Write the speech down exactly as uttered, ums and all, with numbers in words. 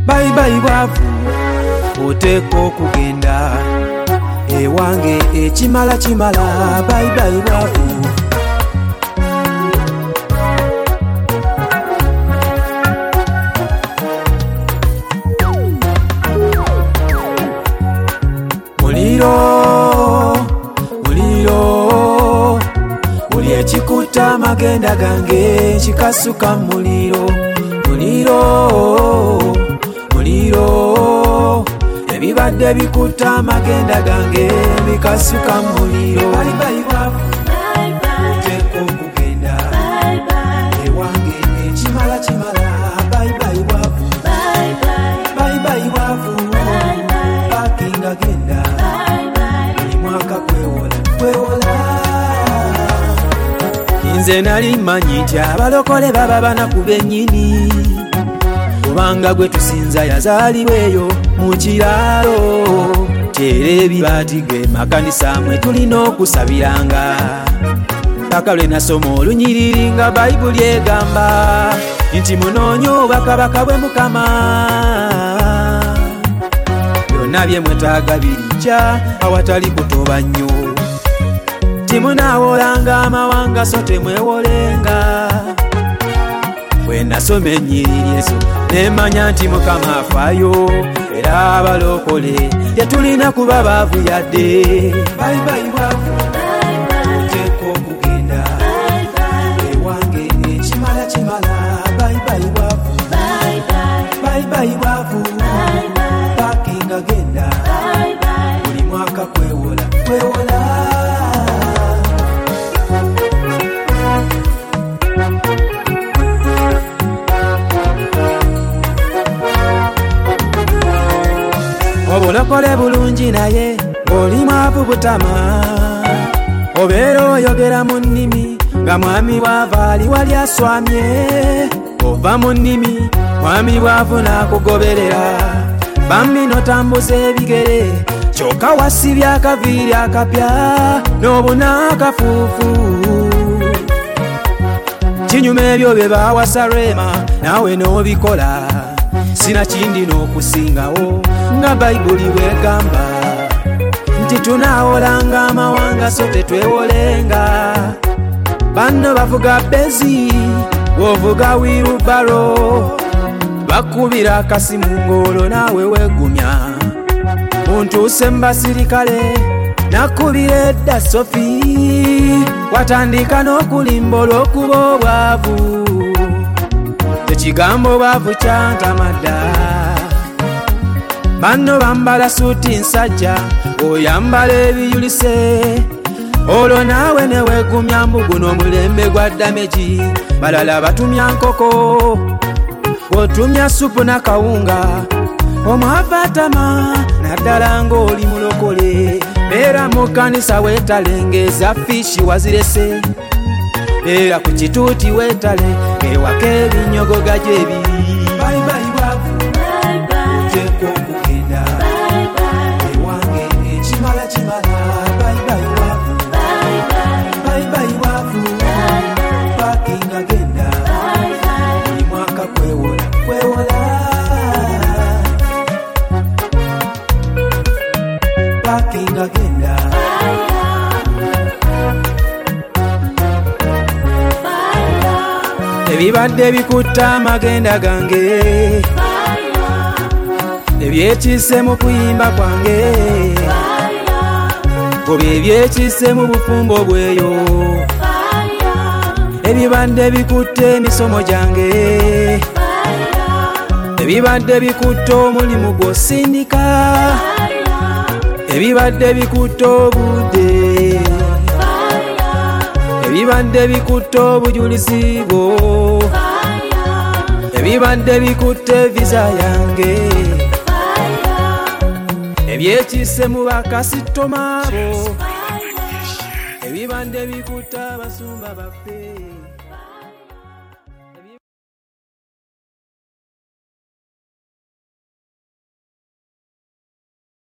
bye bye bwavu oteeka okugenda ewange ekimala kimala bye bye bwavu muliro muliro uli ekikuta magenda gange kikasuka muliro muliro muliro ebibadde bikuta magenda gange bikasuka muliro bye bye bwavu oteeka okugenda ewange ekimala kimala bye bye bwavu bye bye bwavu pakinga genda buli mwaka kwewola kwewola nze nali manyi nti abalokole baba banaku bennyini kubanga gwe tusinza yazaalibweyo mu kiraalo teera ebibaati ge makanisa mwe tulina okusabiranga paka lwe nasoma olunyiriri nga bayibuli egamba nti munoonye obwakabaka bwe Mukama byonna bye mwetaaga birijja awatali kutoba nnyo timunaawolanga amawanga so temwewolenga bwe nasoma ennyiriri ezo nemanya nti Mukama afaayo era abalokole tetulina kuba baavu yadde bye bye bwavu oteeka okugenda ewange ekimala kimala bye bye bwavu bye bye bwavu pakinga genda buli mwaka kwewola kwewola obulokole bulungi naye ng'oli mwavu butama obeera oyogera mu nnimi nga mwami bw'ava ali wali aswamye ova mu nnimi mwami bw'avu n'akugoberera bambi notambuza ebigere kyokka wasibya akaviiri akapya n'obuna akafuufu kinyuma ebyo bye baawasa Rema naawe n'obikola sinakindi n'okusingawo nga bayibuli bwegamba nti tunaawolanga amawanga so tetwewolenga banno bavuga bezi wovuga wirubaro bakubira akasimu ng'olwo naawe wegumya muntuuse mu basirikale nakubira edda Sofi watandika n'okulimba olw'okuba obwavu ekigambo bwavu kyantamadda banno bambala suuti nsajja oyambala ebiyulise olwo naawe newegumya mbuguno omulembe gwa dameji balala batumya nkoko otumya supu n'akawunga omwava atama naddala ng'oli mulokole beera mu kkanisa weetalengeza fishi wazirese beera ku kituuti weetale ewaka ebinyogoga gyebiri bye bye bwavu oteeka okugenda ewange ekimala kimala bye bye bwavu bye bye bwavu pakinga genda buli mwaka kwewola kwewola pakinga genda ebibadde bikutta amagenda gange ebyekiise mu kuyimba kwange oba ebyekiise mu bufumbo bweyo ebibadde bikutta emisomo gyange ebibadde bikutta omulimu gw'osindika ebibadde bikutta obudde ebibadde bikutta obujulizi bwo ebibadde bikutta visa yange ebyekiise mu bakasitoma bo ebibadde bikutta abasumba baffe.